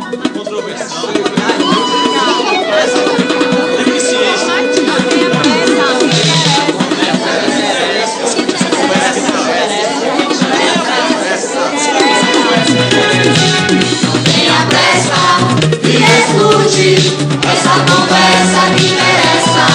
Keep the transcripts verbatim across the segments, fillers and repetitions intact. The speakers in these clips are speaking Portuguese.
Essa conversa me interessa.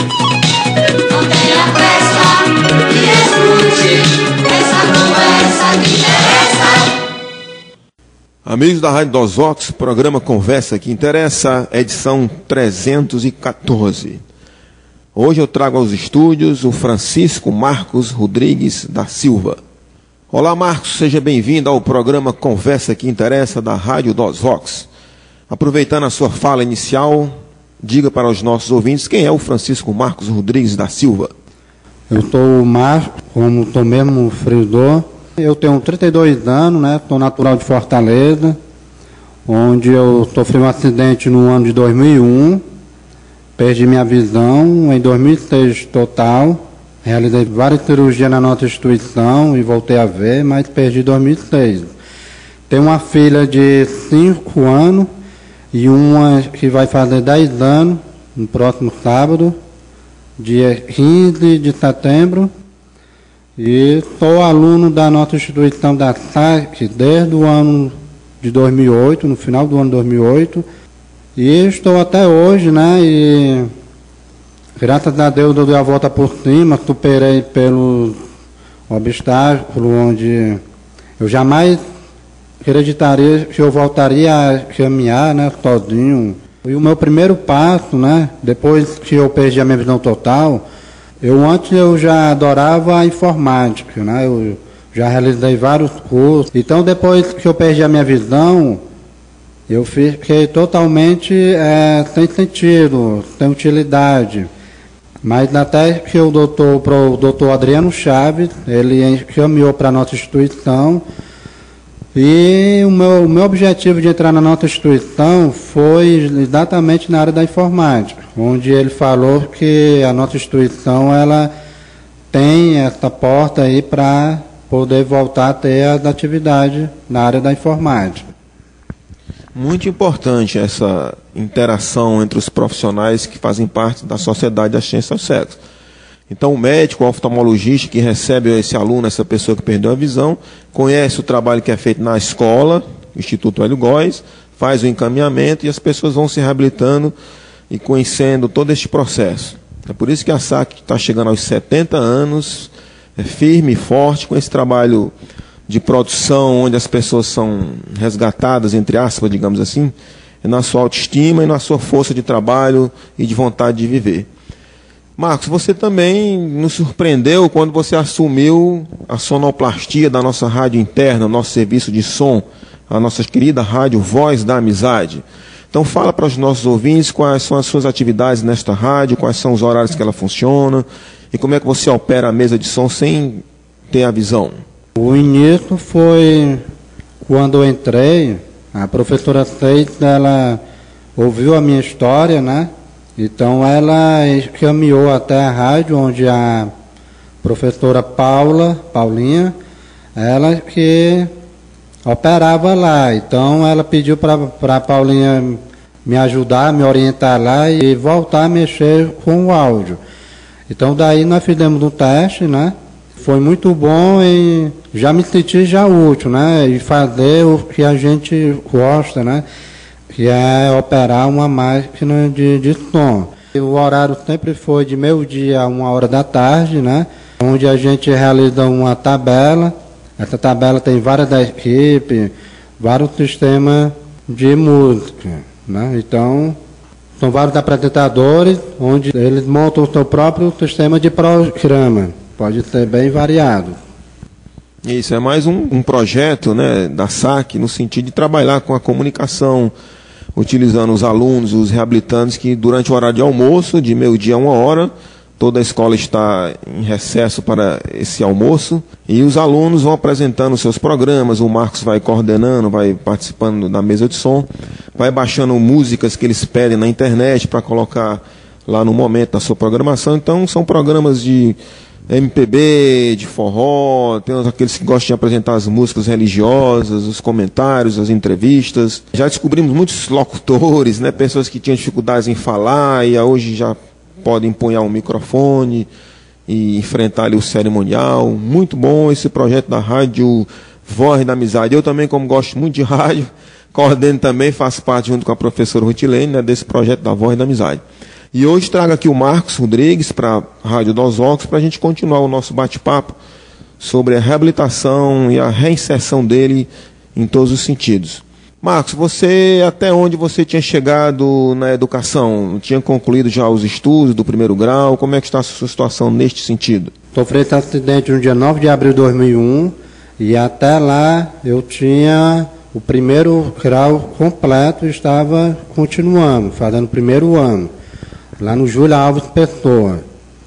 Não tenha pressa e escute. Essa conversa me interessa. Amigos da Rádio Dosvox, programa Conversa que Interessa, edição trezentos e quatorze. Hoje eu trago aos estúdios o Francisco Marcos Rodrigues da Silva. Olá, Marcos, seja bem-vindo ao programa Conversa que Interessa da Rádio Dosvox. Aproveitando a sua fala inicial, diga para os nossos ouvintes quem é o Francisco Marcos Rodrigues da Silva. Eu sou o Marcos, como estou mesmo frisou. Eu tenho trinta e dois anos, né? Estou natural de Fortaleza, onde eu sofri um acidente no ano de dois mil e um, perdi minha visão em dois mil e seis total, realizei várias cirurgias na nossa instituição e voltei a ver, mas perdi em dois mil e seis. Tenho uma filha de cinco anos, e uma que vai fazer dez anos, no próximo sábado, dia quinze de setembro. E sou aluno da nossa instituição da S A C desde o ano de dois mil e oito, no final do ano de dois mil e oito. E estou até hoje, né? E graças a Deus eu dei a volta por cima, superei pelo obstáculo onde eu jamais acreditaria que eu voltaria a caminhar, né, sozinho. E o meu primeiro passo, né, depois que eu perdi a minha visão total, eu antes eu já adorava a informática, né, eu já realizei vários cursos. Então depois que eu perdi a minha visão, eu fiquei totalmente é, sem sentido, sem utilidade. Mas até que o doutor, pro doutor Adriano Chaves, ele encaminhou para a nossa instituição. E o meu, o meu objetivo de entrar na nossa instituição foi exatamente na área da informática, onde ele falou que a nossa instituição ela tem essa porta aí para poder voltar a ter as atividades na área da informática. Muito importante essa interação entre os profissionais que fazem parte da sociedade da ciência do sexo. Então, o médico, o oftalmologista que recebe esse aluno, essa pessoa que perdeu a visão, conhece o trabalho que é feito na escola, Instituto Hélio Góes, faz o encaminhamento e as pessoas vão se reabilitando e conhecendo todo este processo. É por isso que a S A C está chegando aos setenta anos, é firme e forte, com esse trabalho de produção, onde as pessoas são resgatadas, entre aspas, digamos assim, na sua autoestima e na sua força de trabalho e de vontade de viver. Marcos, você também nos surpreendeu quando você assumiu a sonoplastia da nossa rádio interna, nosso serviço de som, a nossa querida rádio Voz da Amizade. Então fala para os nossos ouvintes quais são as suas atividades nesta rádio, quais são os horários que ela funciona e como é que você opera a mesa de som sem ter a visão. O início foi quando eu entrei, a professora Seita, ela ouviu a minha história, né? Então ela encaminhou até a rádio, onde a professora Paula, Paulinha, ela que operava lá. Então ela pediu para a Paulinha me ajudar, me orientar lá e voltar a mexer com o áudio. Então daí nós fizemos um teste, né? Foi muito bom e já me senti já útil, né? E fazer o que a gente gosta, né? Que é operar uma máquina de, de som. O horário sempre foi de meio-dia a uma hora da tarde, né? Onde a gente realiza uma tabela. Essa tabela tem várias equipes, vários sistemas de música, né? Então, são vários apresentadores, onde eles montam o seu próprio sistema de programa. Pode ser bem variado. Isso, é mais um, um projeto, né, da S A C, no sentido de trabalhar com a comunicação, utilizando os alunos, os reabilitantes, que durante o horário de almoço, de meio-dia a uma hora, toda a escola está em recesso para esse almoço, e os alunos vão apresentando seus programas, o Marcos vai coordenando, vai participando da mesa de som, vai baixando músicas que eles pedem na internet para colocar lá no momento da sua programação. Então são programas de M P B, de forró, tem aqueles que gostam de apresentar as músicas religiosas, os comentários, as entrevistas. Já descobrimos muitos locutores, né, pessoas que tinham dificuldades em falar e hoje já podem empunhar um microfone e enfrentar ali o cerimonial. Muito bom esse projeto da Rádio Voz da Amizade. Eu também, como gosto muito de rádio, coordeno também, faço parte junto com a professora Rutilene, né, desse projeto da Voz da Amizade. E hoje trago aqui o Marcos Rodrigues para a Rádio Dos Ocos para a gente continuar o nosso bate-papo sobre a reabilitação e a reinserção dele em todos os sentidos. Marcos, você, até onde você tinha chegado na educação? Tinha concluído já os estudos do primeiro grau? Como é que está a sua situação neste sentido? Sofri esse acidente no dia nove de abril de dois mil e um e até lá eu tinha o primeiro grau completo e estava continuando, fazendo o primeiro ano, lá no Júlio Alves Pessoa.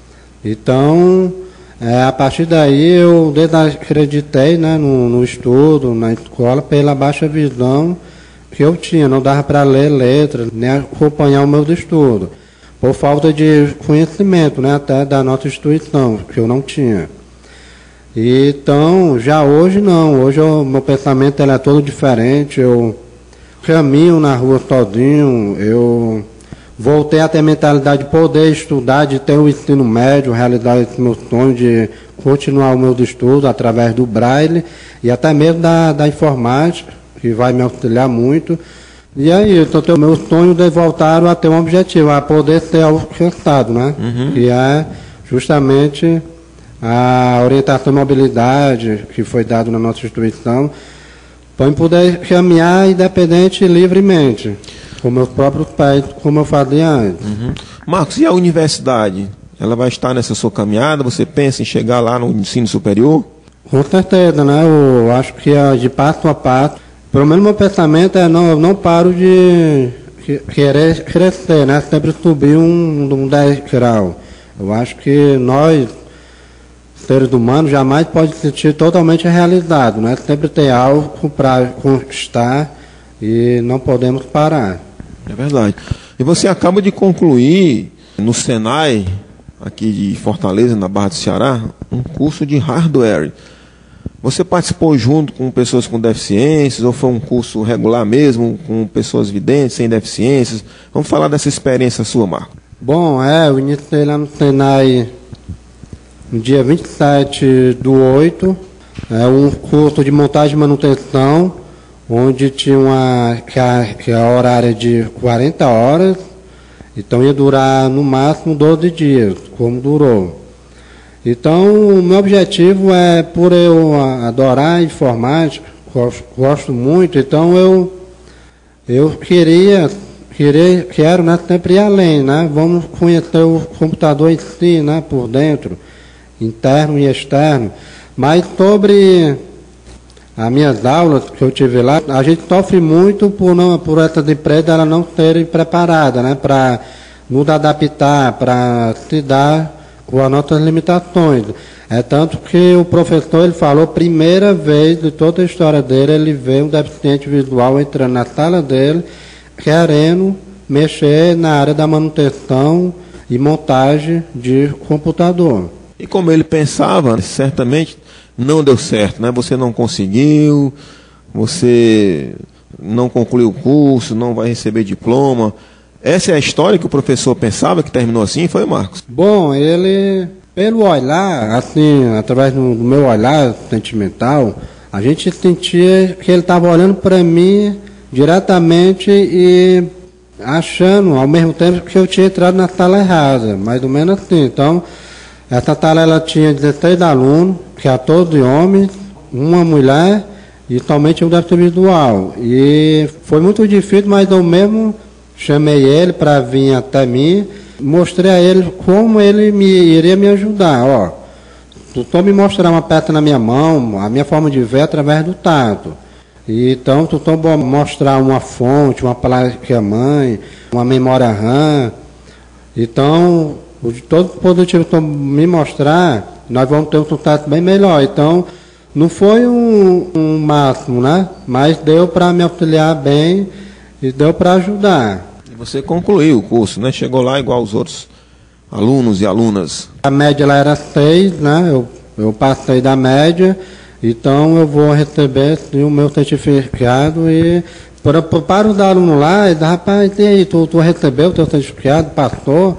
Então, é, a partir daí eu desacreditei, né, no, no estudo, na escola, pela baixa visão que eu tinha. Não dava para ler letras, nem acompanhar o meu estudo, por falta de conhecimento, né, até da nossa instituição, que eu não tinha. Então, já hoje não, hoje o meu pensamento ele é todo diferente, eu caminho na rua sozinho, eu voltei a ter a mentalidade de poder estudar, de ter o ensino médio, realizar esse meu sonho de continuar o meu estudo através do Braille e até mesmo da, da informática, que vai me auxiliar muito. E aí, então, o meu sonho de voltar a ter um objetivo, a poder ser alcançado, né? Uhum. Que é justamente a orientação e mobilidade que foi dada na nossa instituição, para eu poder caminhar independente e livremente, com meus próprios pés, como eu fazia antes. Uhum. Marcos, e a universidade? Ela vai estar nessa sua caminhada? Você pensa em chegar lá no ensino superior? Com certeza, né? Eu acho que é de passo a passo. Pelo menos meu pensamento é não, eu não paro de querer crescer, né? Sempre subir um, um dez grau. Eu acho que nós, seres humanos, jamais pode se sentir totalmente realizado, né? Sempre tem algo para conquistar e não podemos parar. É verdade. E você acaba de concluir no Senai, aqui de Fortaleza, na Barra do Ceará, um curso de hardware. Você participou junto com pessoas com deficiências, ou foi um curso regular mesmo, com pessoas videntes, sem deficiências? Vamos falar dessa experiência sua, Marco. Bom, é, eu iniciei lá no Senai no dia vinte e sete do oito, é um curso de montagem e manutenção, onde tinha uma carga horária de quarenta horas, então ia durar no máximo doze dias, como durou. Então, o meu objetivo é, por eu adorar informática, gosto, gosto muito, então eu, eu queria, queria, quero, né, sempre ir além, né? Vamos conhecer o computador em si, né, por dentro, interno e externo. Mas sobre as minhas aulas que eu tive lá, a gente sofre muito por, não, por essas empresas elas não serem preparadas, né, para nos adaptar, para se dar com as nossas limitações. É tanto que o professor ele falou, primeira vez de toda a história dele, ele vê um deficiente visual entrando na sala dele, querendo mexer na área da manutenção e montagem de computador. E como ele pensava, certamente não deu certo, né? Você não conseguiu, você não concluiu o curso, não vai receber diploma. Essa é a história que o professor pensava, que terminou assim, foi, Marcos? Bom, ele, pelo olhar, assim, através do meu olhar sentimental, a gente sentia que ele estava olhando para mim diretamente e achando, ao mesmo tempo, que eu tinha entrado na sala errada, mais ou menos assim. Então, essa sala ela tinha dezesseis alunos, que eram todos homens, uma mulher e somente um deficiente visual. E foi muito difícil, mas eu mesmo chamei ele para vir até mim, mostrei a ele como ele me, iria me ajudar. Ó, tu só me mostrar uma peça na minha mão, a minha forma de ver através do tato. E, então, tu só mostrar uma fonte, uma placa-mãe, uma memória RAM. Então, o de todo positivo que tu me mostrar, nós vamos ter um sucesso bem melhor. Então, não foi um, um máximo, né? Mas deu para me auxiliar bem e deu para ajudar. E você concluiu o curso, né? Chegou lá igual os outros alunos e alunas? A média lá era seis, né? Eu, eu passei da média, então eu vou receber sim, o meu certificado e para, para os alunos lá, ele, rapaz, e aí, tu, tu recebeu o teu certificado, passou?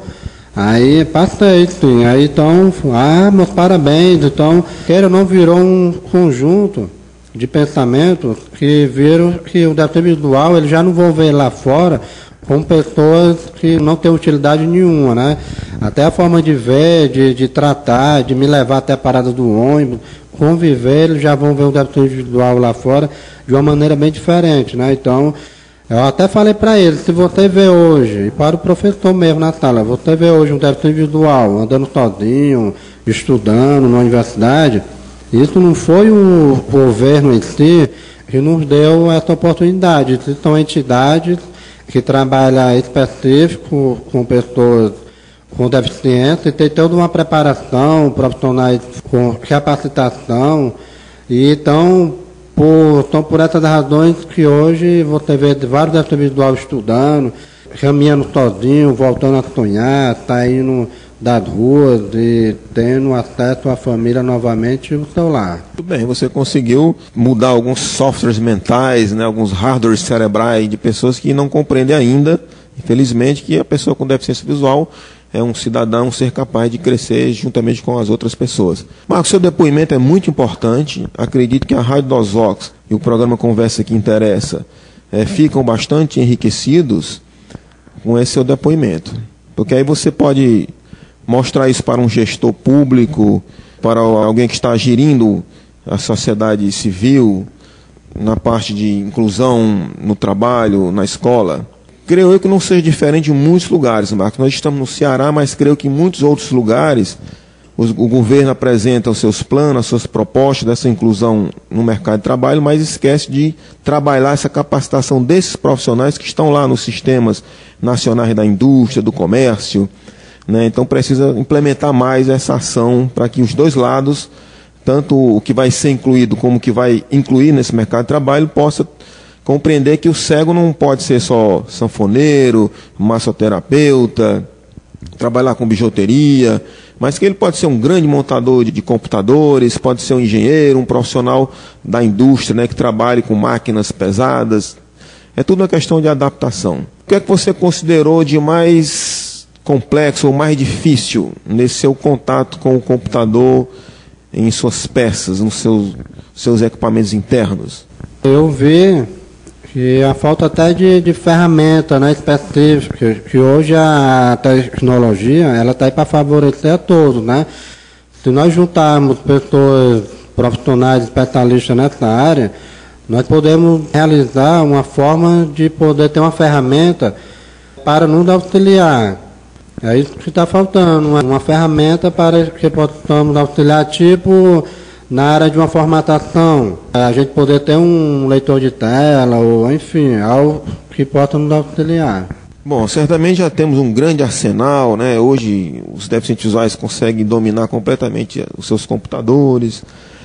Aí passei, sim. Aí então, ah, meus parabéns. Então, queira ou não, virou um conjunto de pensamentos que viram que o deficiente visual, ele já não vão ver lá fora com pessoas que não têm utilidade nenhuma, né? Até a forma de ver, de, de tratar, de me levar até a parada do ônibus, conviver, eles já vão ver o deficiente visual lá fora de uma maneira bem diferente, né? Então, eu até falei para ele, se você vê hoje, e para o professor mesmo na sala, você vê hoje um deficiente visual andando sozinho, estudando na universidade, isso não foi o governo em si que nos deu essa oportunidade. São entidades que trabalham específico com pessoas com deficiência e tem toda uma preparação, profissionais com capacitação, e então, Por, então, por essas razões que hoje você vê vários deficientes visuais estudando, caminhando sozinho, voltando a sonhar, saindo das ruas e tendo acesso à família novamente no seu lar. Muito bem, você conseguiu mudar alguns softwares mentais, né, alguns hardwares cerebrais de pessoas que não compreendem ainda, infelizmente, que a pessoa com deficiência visual é um cidadão, um ser capaz de crescer juntamente com as outras pessoas. Marcos, seu depoimento é muito importante. Acredito que a Rádio dos Vox e o programa Conversa que Interessa é, ficam bastante enriquecidos com esse seu depoimento. Porque aí você pode mostrar isso para um gestor público, para alguém que está gerindo a sociedade civil, na parte de inclusão no trabalho, na escola. Creio eu que não seja diferente em muitos lugares, Marcos. Nós estamos no Ceará, mas creio que em muitos outros lugares os, o governo apresenta os seus planos, as suas propostas dessa inclusão no mercado de trabalho, mas esquece de trabalhar essa capacitação desses profissionais que estão lá nos sistemas nacionais da indústria, do comércio, né? Então precisa implementar mais essa ação para que os dois lados, tanto o que vai ser incluído como o que vai incluir nesse mercado de trabalho, possa compreender que o cego não pode ser só sanfoneiro, massoterapeuta, trabalhar com bijuteria, mas que ele pode ser um grande montador de, de computadores, pode ser um engenheiro, um profissional da indústria, né, que trabalhe com máquinas pesadas. É tudo uma questão de adaptação. O que é que você considerou de mais complexo ou mais difícil nesse seu contato com o computador, em suas peças, nos seus, seus equipamentos internos? Eu vi que a falta até de, de ferramenta, né, específica, que hoje a tecnologia ela está aí para favorecer a todos, né? Se nós juntarmos pessoas profissionais, especialistas nessa área, nós podemos realizar uma forma de poder ter uma ferramenta para nos auxiliar. É isso que está faltando, uma, uma ferramenta para que possamos auxiliar, tipo, na área de uma formatação, a gente poder ter um leitor de tela, ou enfim, algo que possa nos auxiliar. Bom, certamente já temos um grande arsenal, né? Hoje os deficientes visuais conseguem dominar completamente os seus computadores,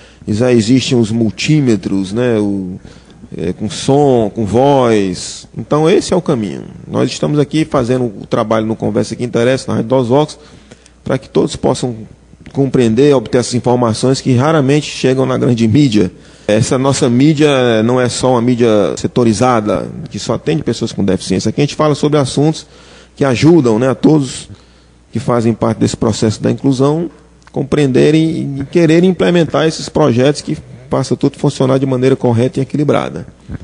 já existem os multímetros, né? O, é, com som, com voz. Então esse é o caminho. Nós estamos aqui fazendo o trabalho no Conversa que Interessa, na Rádio dos Vox, para que todos possam compreender, obter essas informações que raramente chegam na grande mídia. Essa nossa mídia não é só uma mídia setorizada, que só atende pessoas com deficiência. Aqui a gente fala sobre assuntos que ajudam, né, a todos que fazem parte desse processo da inclusão compreenderem e quererem implementar esses projetos que façam tudo funcionar de maneira correta e equilibrada.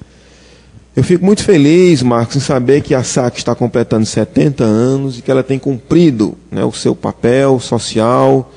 Eu fico muito feliz, Marcos, em saber que a S A C está completando setenta anos e que ela tem cumprido, né, o seu papel social,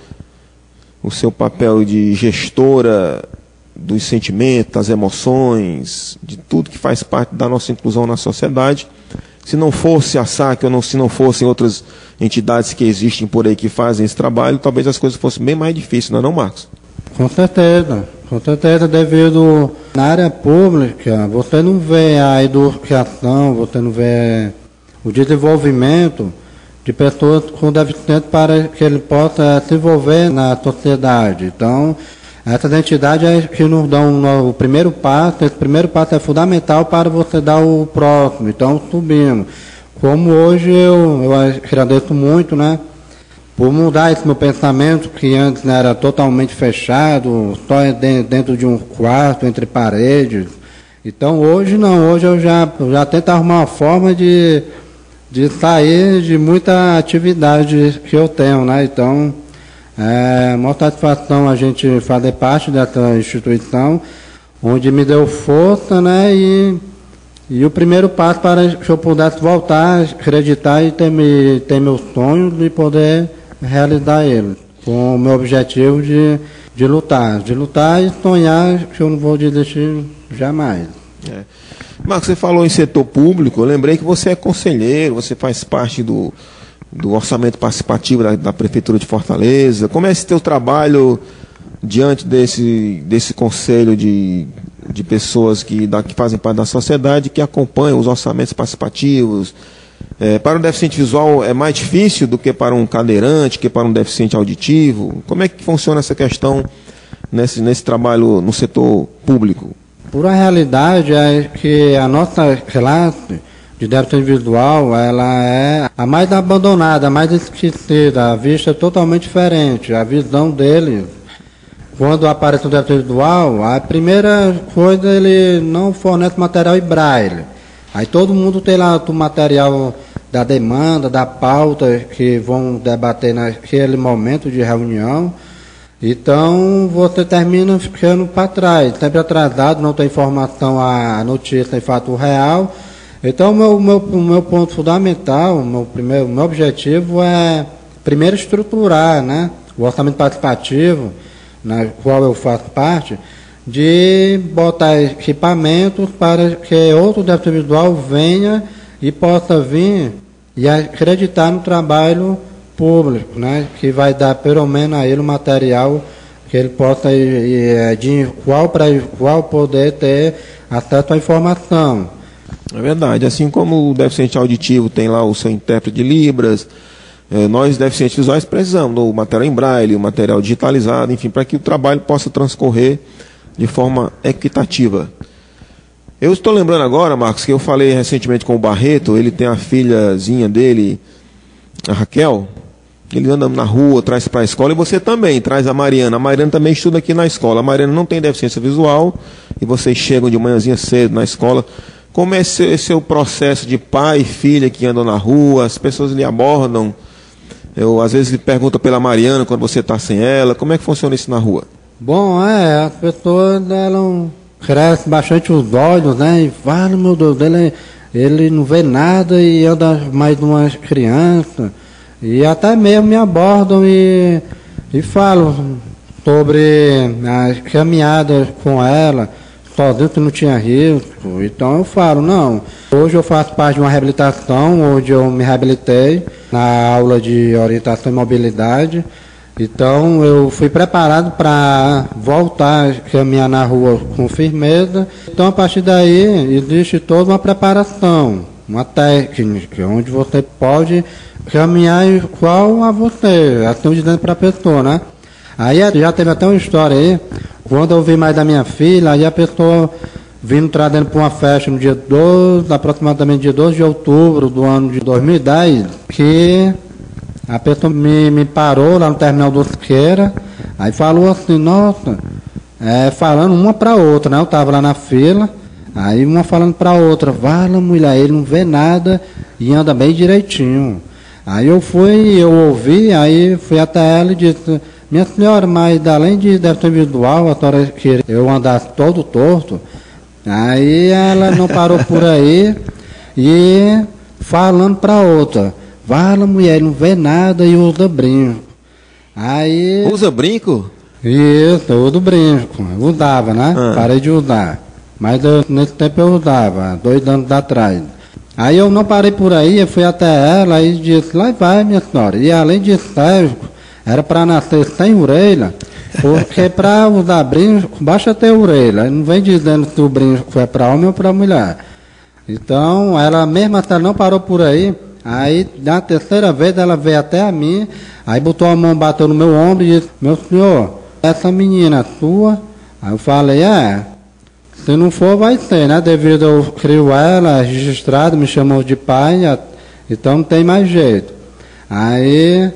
o seu papel de gestora dos sentimentos, das emoções, de tudo que faz parte da nossa inclusão na sociedade. Se não fosse a S A C, ou não, se não fossem outras entidades que existem por aí que fazem esse trabalho, talvez as coisas fossem bem mais difíceis, não é não, Marcos? Com certeza, com certeza, devido na área pública, você não vê a educação, você não vê o desenvolvimento de pessoas com deficiência para que ele possa se envolver na sociedade. Então, essas entidades é que nos dão o primeiro passo, esse primeiro passo é fundamental para você dar o próximo, então subindo. Como hoje eu, eu agradeço muito, né, por mudar esse meu pensamento, que antes né, era totalmente fechado, só dentro de um quarto, entre paredes. Então hoje não, hoje eu já, já tento arrumar uma forma de, de sair de muita atividade que eu tenho, né? Então, é uma satisfação a gente fazer parte dessa instituição, onde me deu força, né? E, e o primeiro passo para que eu pudesse voltar, acreditar e ter, me, ter meus sonhos e poder realizar eles, com o meu objetivo de, de lutar, de lutar e sonhar que eu não vou desistir jamais. É. Marcos, você falou em setor público, eu lembrei que você é conselheiro, você faz parte do, do orçamento participativo da, da Prefeitura de Fortaleza. Como é esse teu trabalho diante desse, desse conselho de, de pessoas que, da, que fazem parte da sociedade, que acompanham os orçamentos participativos? É, para um deficiente visual é mais difícil do que para um cadeirante, que para um deficiente auditivo? Como é que funciona essa questão nesse, nesse trabalho no setor público? Por a realidade é que a nossa classe de deficiente visual, ela é a mais abandonada, a mais esquecida, a vista é totalmente diferente, a visão dele. Quando aparece o deficiente visual, a primeira coisa, ele não fornece material em braille. Aí todo mundo tem lá o material da demanda, da pauta que vão debater naquele momento de reunião. Então você termina ficando para trás, sempre atrasado, não tem informação, a notícia em fato real. Então o meu, meu, o meu ponto fundamental, o meu, primeiro, o meu objetivo é primeiro estruturar, né, o orçamento participativo, na qual eu faço parte, de botar equipamentos para que outro deficiente visual venha e possa vir e acreditar no trabalho público, né, que vai dar pelo menos a ele o material que ele possa ir, de qual para qual poder ter acesso à informação. É verdade, assim como o deficiente auditivo tem lá o seu intérprete de Libras, eh, nós deficientes visuais precisamos do material em braille, o material digitalizado, enfim, para que o trabalho possa transcorrer de forma equitativa. Eu estou lembrando agora, Marcos, que eu falei recentemente com o Barreto, ele tem a filhazinha dele, a Raquel, ele anda na rua, traz para a escola, e você também traz a Mariana. A Mariana também estuda aqui na escola. A Mariana não tem deficiência visual, e vocês chegam de manhãzinha cedo na escola. Como é esse, esse é o processo de pai e filha que andam na rua, as pessoas lhe abordam? Eu às vezes lhe pergunto pela Mariana quando você está sem ela, como é que funciona isso na rua? Bom, é, as pessoas elas crescem bastante os olhos, né? E falam, meu Deus, ele, ele não vê nada e anda mais de uma criança. E até mesmo me abordam e, e falam sobre as caminhadas com ela, sozinho que não tinha risco. Então eu falo, não, hoje eu faço parte de uma reabilitação, onde eu me reabilitei na aula de orientação e mobilidade. Então eu fui preparado para voltar a caminhar na rua com firmeza. Então a partir daí existe toda uma preparação, uma técnica, onde você pode caminhar igual a você, assim dizendo para a pessoa, né? Aí já teve até uma história aí, quando eu vi mais da minha filha, aí a pessoa vindo trazendo para uma festa no dia doze, aproximadamente dia doze de outubro do ano de dois mil e dez, que a pessoa me, me parou lá no terminal do Siqueira, aí falou assim, nossa, é, falando uma para outra, né? Eu estava lá na fila, aí uma falando para outra, vala mulher, ele não vê nada e anda bem direitinho. Aí eu fui, eu ouvi, aí fui até ela e disse, minha senhora, mas além de deficiência visual, a senhora queria eu andasse todo torto. Aí ela não parou por aí e falando para outra, vala mulher, não vê nada e usa brinco. Aí... Usa brinco? Isso, eu uso brinco, eu usava, né? Ah. Parei de usar. Mas eu, nesse tempo eu usava, dois anos atrás. Aí eu não parei por aí, eu fui até ela e disse, lá vai minha senhora. E além de cético, era para nascer sem orelha, porque para usar brinco, basta ter orelha. Não vem dizendo se o brinco é para homem ou para mulher. Então, ela mesmo até não parou por aí. Aí, na terceira vez, ela veio até a mim, aí botou a mão, bateu no meu ombro e disse, meu senhor, essa menina é sua? Aí eu falei, é... Se não for, vai ser, né? Devido eu crio ela, registrado, me chamou de pai, então não tem mais jeito. Aí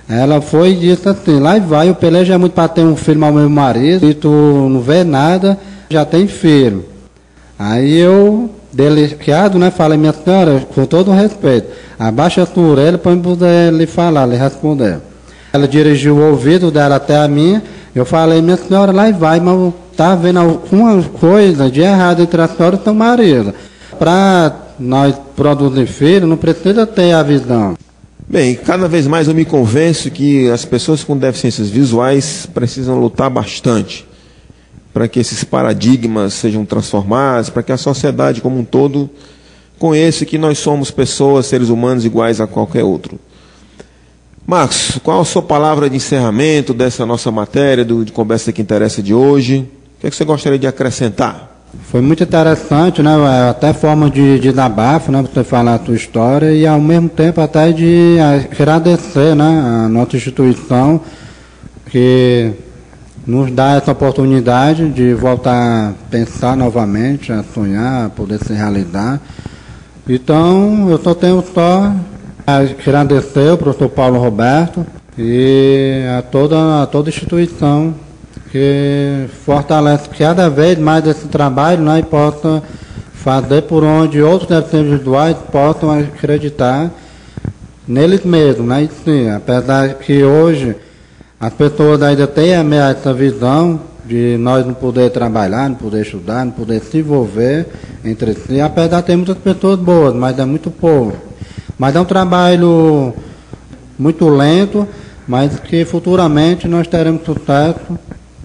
Ela foi e disse assim, lá e vai, o Pelé já é muito para ter um filho ao meu marido, e tu não vê nada, já tem filho. Aí eu, delicado, né, falei, minha senhora, com todo o respeito, abaixa a tua orelha para eu poder lhe falar, lhe responder. Ela dirigiu o ouvido dela até a minha, eu falei, minha senhora, lá e vai, mas tá vendo alguma coisa de errado entre a senhora e o teu marido. Para nós produzir filho, não precisa ter a visão. Bem, cada vez mais eu me convenço que as pessoas com deficiências visuais precisam lutar bastante para que esses paradigmas sejam transformados, para que a sociedade como um todo conheça que nós somos pessoas, seres humanos iguais a qualquer outro. Marcos, qual a sua palavra de encerramento dessa nossa matéria do, de Conversa que Interessa de hoje? O que é que você gostaria de acrescentar? Foi muito interessante, né? Até forma de, de desabafo, né? Você falar a sua história e ao mesmo tempo até de agradecer, né? A nossa instituição que nos dá essa oportunidade de voltar a pensar novamente, a sonhar, a poder se realizar. Então, eu só tenho só a agradecer ao professor Paulo Roberto e a toda a toda a instituição que fortalece cada vez mais esse trabalho, né, e possa fazer por onde outros deficientes visuais possam acreditar neles mesmos, né? E sim, apesar que hoje as pessoas ainda têm essa visão de nós não poder trabalhar, não poder estudar, não poder se envolver entre si, apesar de ter muitas pessoas boas, mas é muito pouco. Mas é um trabalho muito lento, mas que futuramente nós teremos sucesso.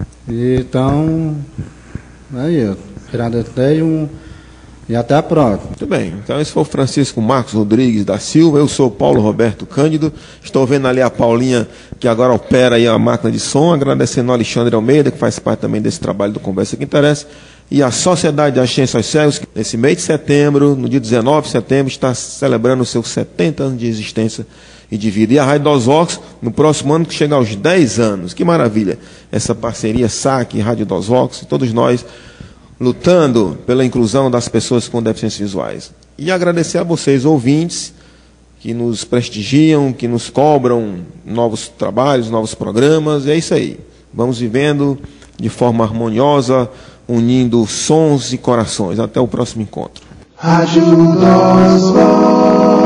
Então, é isso. Agradecer um, e até a próxima. Muito bem. Então, esse foi o Francisco Marcos Rodrigues da Silva. Eu sou o Paulo Roberto Cândido. Estou vendo ali a Paulinha, que agora opera aí a máquina de som. Agradecendo ao Alexandre Almeida, que faz parte também desse trabalho do Conversa que Interessa. E a Sociedade das Ciências Cegos, que nesse mês de setembro, no dia dezenove de setembro, está celebrando os seus setenta anos de existência e de vida. E a Rádio Dosvox, no próximo ano, que chega aos dez anos. Que maravilha! Essa parceria S A C, Rádio Dosvox, e todos nós lutando pela inclusão das pessoas com deficiências visuais. E agradecer a vocês, ouvintes, que nos prestigiam, que nos cobram novos trabalhos, novos programas. E é isso aí. Vamos vivendo de forma harmoniosa, unindo sons e corações. Até o próximo encontro. Rádio Dosvox.